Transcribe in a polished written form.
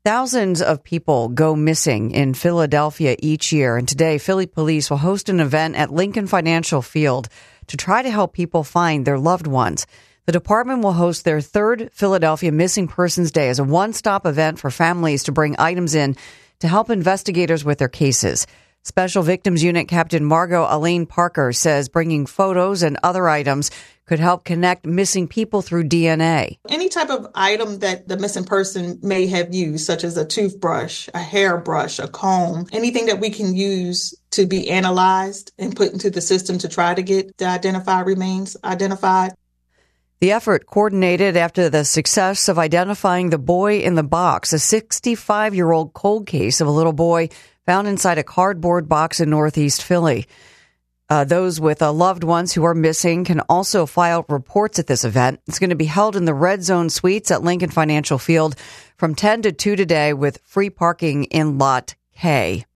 Thousands of people go missing in Philadelphia each year, and today Philly police will host an event at Lincoln Financial Field to try to help people find their loved ones. The department will host their third Philadelphia Missing Persons Day as a one-stop event for families to bring items in to help investigators with their cases. Special Victims Unit Captain Margot Elaine Parker says bringing photos and other items could help connect missing people through DNA. Any type of item that the missing person may have used, such as a toothbrush, a hairbrush, a comb, anything that we can use to be analyzed and put into the system to try to get the identified remains identified. The effort coordinated after the success of identifying the boy in the box, a 65-year-old cold case of a little boy found inside a cardboard box in Northeast Philly. Those with loved ones who are missing can also file reports at this event. It's going to be held in the Red Zone Suites at Lincoln Financial Field from 10 to 2 today with free parking in Lot K.